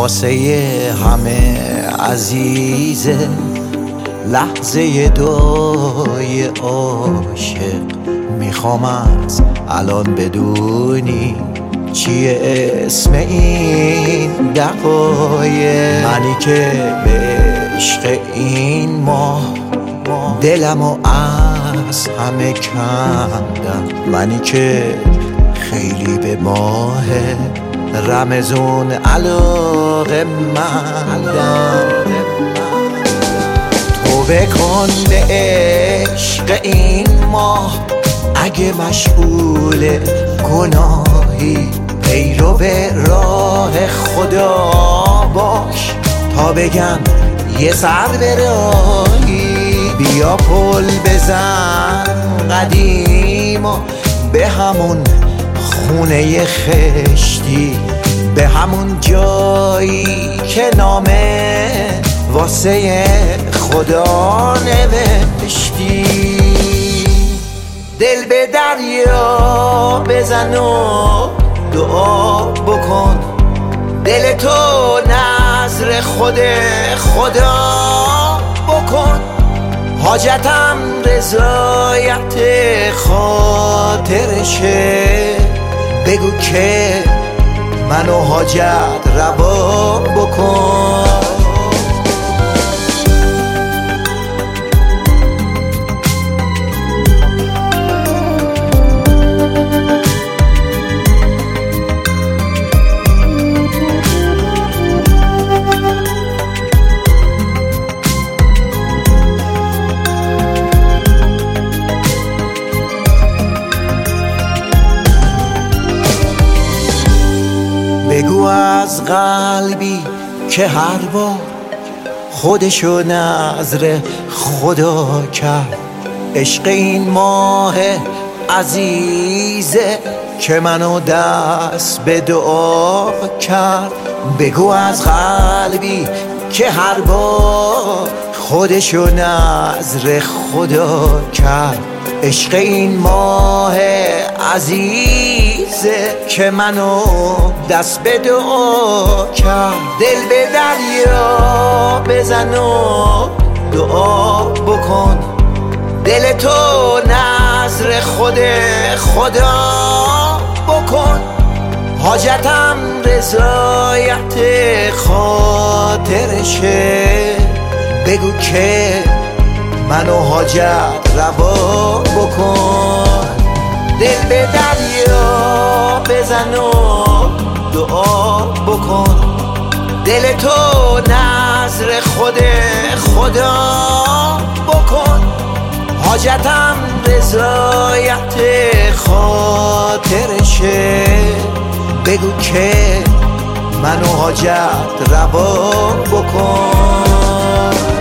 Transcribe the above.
واسه همه عزیزه لحظه دعای عاشق. میخوام از الان بدونی چیه اسم این دقایق. منی که به عشق این ماه دلمو از همه کندم. منی که خیلی به ماه رمضون علاقه مندم. تو بکن به عشق این ماه اگه مشغول گناهی، پیرو به راه خدا باش تا بگم یه سر به راهی. بیا پل بزن قدیم و به همون خونه خشتی، به همون جایی که نامه واسه خدا نوشتی. دل به دریا بزن و دعا بکن، دل تو نذر خود خدا بکن. حاجتم رضایت خاطرشه، بگو که منو حاجت روا بکن. بگو از قلبی که هر بار خودشو نذر خدا کرد. عشق این ماه عزیزه که منو دست به دعا کرد. بگو از قلبی که هر بار خودشو نذر خدا کرد. عشق این ماه عزیزه که منو دست به دعا کرد. دل به دریا بزن و دعا بکن، دل تو نذر خود خدا بکن. حاجتم رضایت خاطرشه، بگو که منو حاجت روا بکن. دل به دریا بزن و دعا بکن، دل تو نذر خود خدا بکن. حاجتم رضایت خاطرشه، بگو که منو حاجت روا بکن.